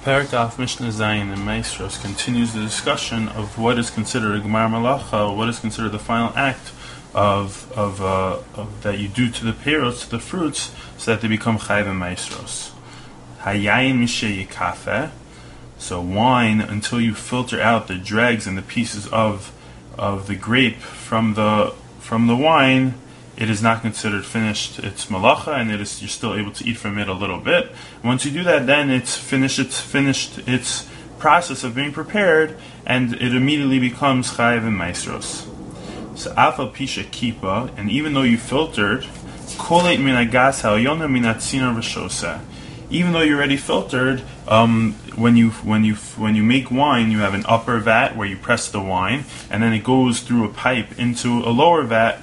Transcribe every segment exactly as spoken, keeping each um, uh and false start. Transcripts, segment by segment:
Parakaf Mishnah Zayin and Maestros continues the discussion of what is considered a Gemar Malacha, what is considered the final act of of, uh, of that you do to the peros, to the fruits, so that they become Chayv and Maestros. Hayayin Mishe Yikafe. So wine, until you filter out the dregs and the pieces of of the grape from the from the wine, it is not considered finished. It's malacha, and it is you're still able to eat from it a little bit. Once you do that, then it's finished. It's finished its process of being prepared, and it immediately becomes chayiv and maestros. So afal pisha kipa, and even though you filtered, kolet min agas ha'yona min atzina v'shosa. Even though you're already filtered, um, when you when you when you make wine, you have an upper vat where you press the wine, and then it goes through a pipe into a lower vat.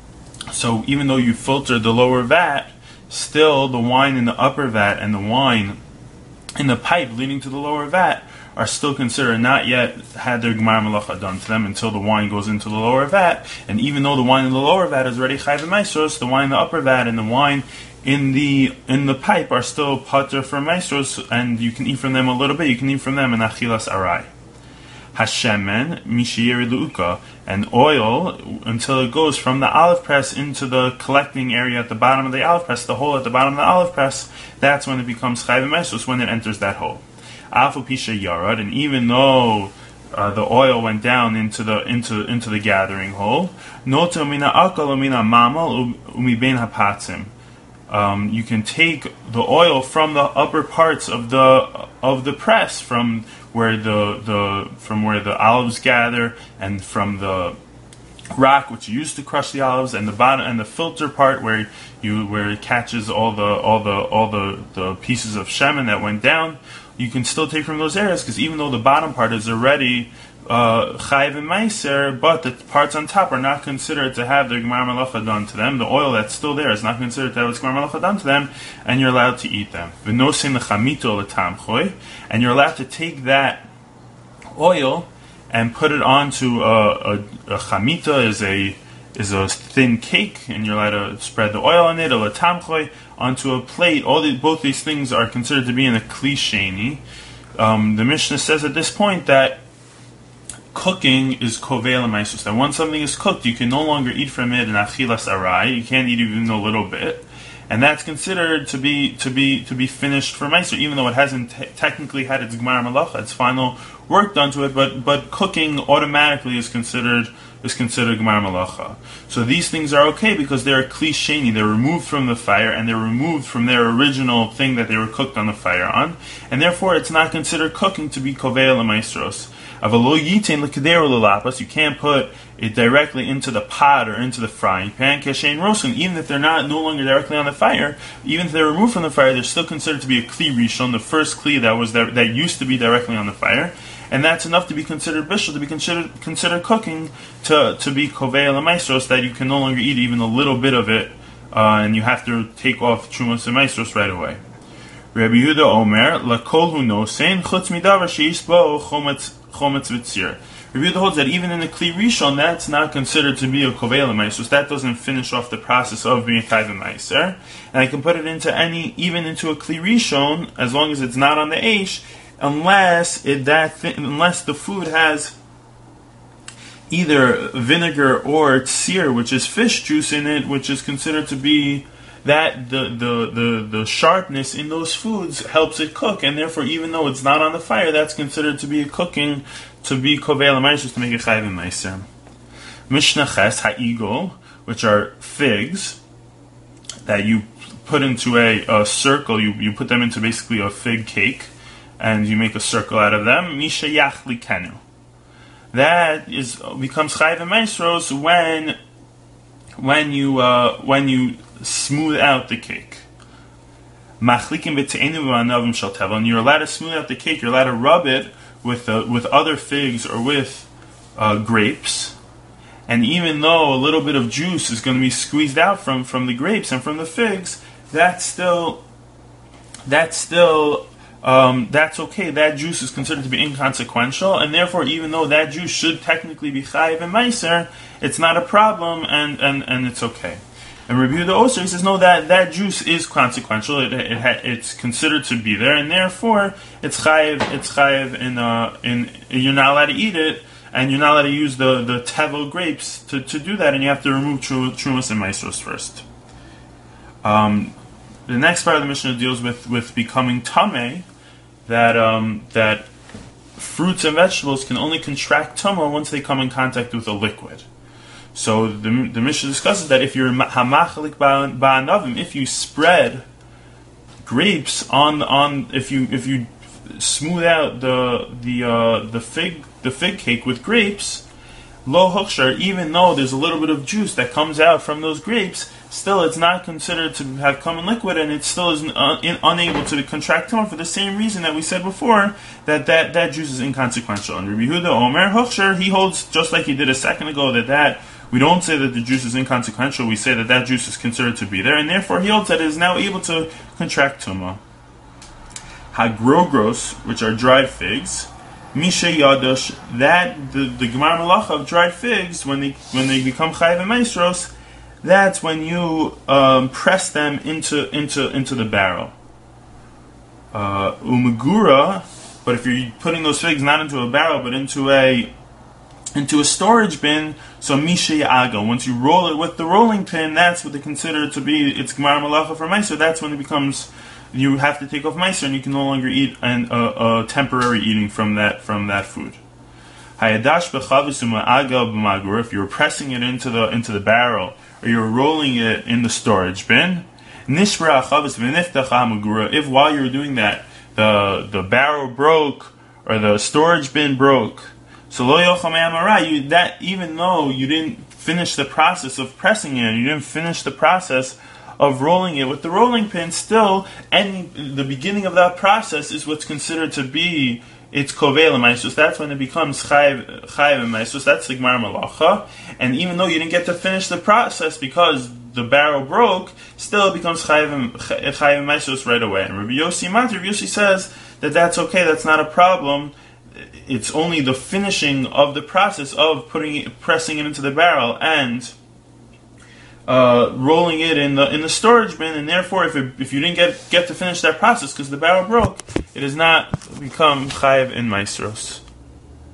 So even though you filtered the lower vat, still the wine in the upper vat and the wine in the pipe leading to the lower vat are still considered not yet had their Gemar Malacha done to them until the wine goes into the lower vat. And even though the wine in the lower vat is already Chayv Maestros, the wine in the upper vat and the wine in the in the pipe are still Pater for Maestros, and you can eat from them a little bit. You can eat from them in Achilas Arai. Hashemen mishiyeri luuka, and oil until it goes from the olive press into the collecting area at the bottom of the olive press, the hole at the bottom of the olive press. That's when it becomes chayv mesos, when it enters that hole. Afu pisha yarad, and even though uh, the oil went down into the into into the gathering hole, noto mina akal mina mamal umiben hapatzim. Um, you can take the oil from the upper parts of the of the press, from where the, the from where the olives gather, and from the rock which you use to crush the olives, and the bottom and the filter part where you where it catches all the all the all the, the pieces of shemen that went down. You can still take from those areas, because even though the bottom part is already uh, chayiv and meiser, but the parts on top are not considered to have the Gemar Malacha done to them. The oil that's still there is not considered to have its Gemar Malacha done to them, and you're allowed to eat them. V'nosein lechamito letamchoy, and you're allowed to take that oil and put it onto a, a, a chamita is a is a thin cake, and you're allowed to spread the oil on it, a letamchoy, onto a plate. All the, both these things are considered to be in a kli sheni. Um, the Mishnah says at this point that cooking is kovel meisus. That once something is cooked, you can no longer eat from it in achilas arai. You can't eat even a little bit, and that's considered to be to be to be finished for meiser, even though it hasn't t- technically had its gemar malacha, its final work done to it. But but cooking automatically is considered is considered gemar malacha. So these things are okay because they're kli sheni. They're removed from the fire, and they're removed from their original thing that they were cooked on the fire on, and therefore it's not considered cooking to be kovel meisros. You can't put it directly into the pot or into the frying pan, even if they're not no longer directly on the fire. Even if they're removed from the fire, they're still considered to be a kli rishon, the first kli that was there, that used to be directly on the fire, and that's enough to be considered bishul, to be considered considered cooking, to to be kovei l'maestros, that you can no longer eat even a little bit of it, uh, and you have to take off trumas and maestros right away. Rabbi Yehuda Omer lakol hu nosein chutz midavar sheis bo chometz chometz v'tzir. Rabbi Yehuda holds that even in the kli rishon, that's not considered to be a kovei l'maestros. That doesn't finish off the process of being chayv meiser, and I can put it into any, even into a kli rishon, as long as it's not on the eish, unless it that th- unless the food has either vinegar or tzir, which is fish juice in it, which is considered to be that the, the, the, the sharpness in those foods helps it cook, and therefore even though it's not on the fire, that's considered to be a cooking, to be kovei l'maisus, to make a chayv meiser. Mishnah ches ha'igol, which are figs that you put into a, a circle, you, you put them into basically a fig cake, and you make a circle out of them. Misha yachli kenu. That is becomes chayv meisros when when you uh, when you smooth out the cake. Machlikim b'te'enu v'anavim shel teva, and you're allowed to smooth out the cake. You're allowed to rub it with uh, with other figs or with uh, grapes, and even though a little bit of juice is going to be squeezed out from, from the grapes and from the figs, that's still that's still um, that's okay. That juice is considered to be inconsequential, and therefore, even though that juice should technically be chayiv and meiser, it's not a problem, and, and, and it's okay. And Rabbi Yehuda Oser, he says, no, that, that juice is consequential. It, it, it it's considered to be there, and therefore it's chayiv. It's chayiv in uh in you're not allowed to eat it, and you're not allowed to use the the tevel grapes to, to do that, and you have to remove tru, trumas and maestros first. Um, the next part of the Mishnah deals with, with becoming tameh, that um that fruits and vegetables can only contract tumah once they come in contact with a liquid. So the the Mishnah discusses that if you're hamachalik ba'anavim, if you spread grapes on on if you if you smooth out the the uh, the fig the fig cake with grapes, lo hukshar, even though there's a little bit of juice that comes out from those grapes, still it's not considered to have come in liquid, and it still is un, in, unable to contract tumah for the same reason that we said before, that that, that juice is inconsequential. And Rabbi Yehuda Omer hukshar, he holds just like he did a second ago, that that we don't say that the juice is inconsequential, we say that that juice is considered to be there, and therefore he holds that it is now able to contract tumah. Hagrogros, which are dried figs, Misha Yadosh, that the, the Gemar Malacha of dried figs, when they when they become Chayiv and Maestros, that's when you um, press them into into into the barrel. Uh, umagura, but if you're putting those figs not into a barrel but into a into a storage bin, so Misha Yaga, once you roll it with the rolling pin, that's what they consider to be its Gemar Malacha for Meiser. That's when it becomes, you have to take off Meiser, and you can no longer eat an, uh, a temporary eating from that from that food. Hayadash b'chavis uma'aga b'magur, if you're pressing it into the into the barrel, or you're rolling it in the storage bin, nishbra chavis v'niftach ha'magura, if while you're doing that, the the barrel broke, or the storage bin broke, so lo yocham amara, you that even though you didn't finish the process of pressing it, you didn't finish the process of rolling it with the rolling pin, still, any the beginning of that process is what's considered to be its kovel meisus. That's when it becomes chayiv chayiv meisus. That's the Gemar Malacha. And even though you didn't get to finish the process because the barrel broke, still it becomes chayiv chayiv meisus right away. And Rabbi Yossi Mat, Rabbi Yossi says that that's okay. That's not a problem. It's only the finishing of the process of putting it, pressing it into the barrel and uh, rolling it in the in the storage bin, and therefore, if it, if you didn't get get to finish that process because the barrel broke, it has not become chayiv in maestros.